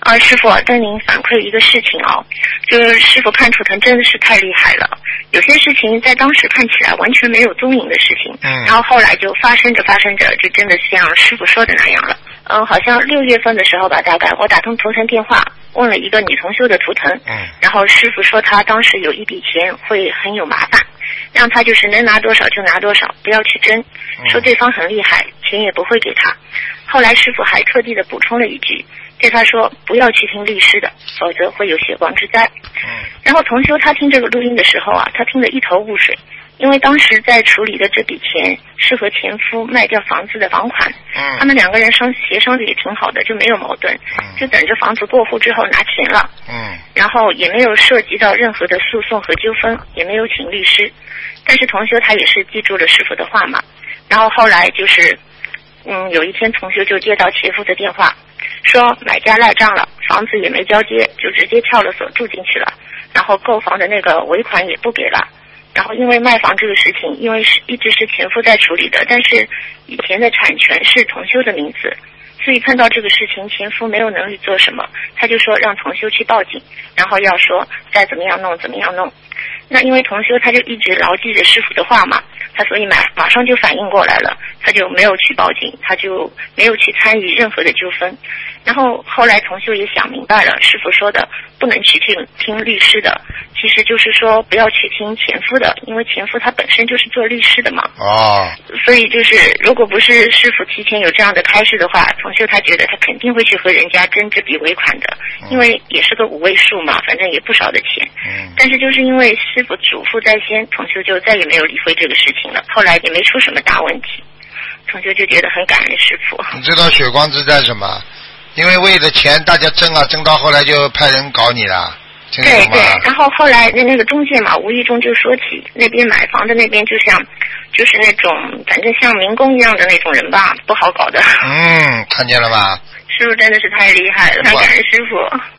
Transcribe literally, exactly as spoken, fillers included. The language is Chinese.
啊，师傅，跟您反馈一个事情哦，就是师傅看图腾真的是太厉害了，有些事情在当时看起来完全没有踪影的事情， 嗯， 然后后来就发生着发生着，就真的像师傅说的那样了。嗯，好像六月份的时候吧，大概我打通图腾电话，问了一个女同修的图腾， 嗯， 然后师傅说他当时有一笔钱会很有麻烦，让他就是能拿多少就拿多少，不要去争，说对方很厉害，钱也不会给他。后来师傅还特地的补充了一句，对他说不要去听律师的，否则会有血光之灾。然后同修他听这个录音的时候啊，他听得一头雾水，因为当时在处理的这笔钱是和前夫卖掉房子的房款， 嗯， 他们两个人商协商的也挺好的，就没有矛盾，就等着房子过户之后拿钱了， 嗯， 然后也没有涉及到任何的诉讼和纠纷，也没有请律师。但是同修他也是记住了师傅的话嘛，然后后来就是嗯，有一天同修就接到前夫的电话，说买家赖账了，房子也没交接，就直接撬了锁住进去了，然后购房的那个尾款也不给了。然后因为卖房这个事情，因为是一直是前夫在处理的，但是以前的产权是同修的名字，所以碰到这个事情前夫没有能力做什么，他就说让同修去报警，然后要说再怎么样弄怎么样弄。那因为同修他就一直牢记着师傅的话嘛，他所以马马上就反应过来了，他就没有去报警，他就没有去参与任何的纠纷。然后后来同修也想明白了，师傅说的不能去听听律师的，其实就是说不要去听前夫的，因为前夫他本身就是做律师的嘛。 哦。 所以就是如果不是师傅提前有这样的开示的话，同修他觉得他肯定会去和人家争这笔尾款的，因为也是个五位数嘛，反正也不少的钱。 嗯。 但是就是因为师傅嘱咐在先，同修就再也没有理会这个事情了，后来也没出什么大问题，同修就觉得很感恩师傅。 你知道血光之灾什么？因为为了钱大家争啊，争到后来就派人搞你了。 对对，然后后来那那个中介嘛，无意中就说起那边买房的那边就像就是那种反正像民工一样的那种人吧，不好搞的。 嗯，看见了吧？ 师傅真的是太厉害了，太感恩师傅。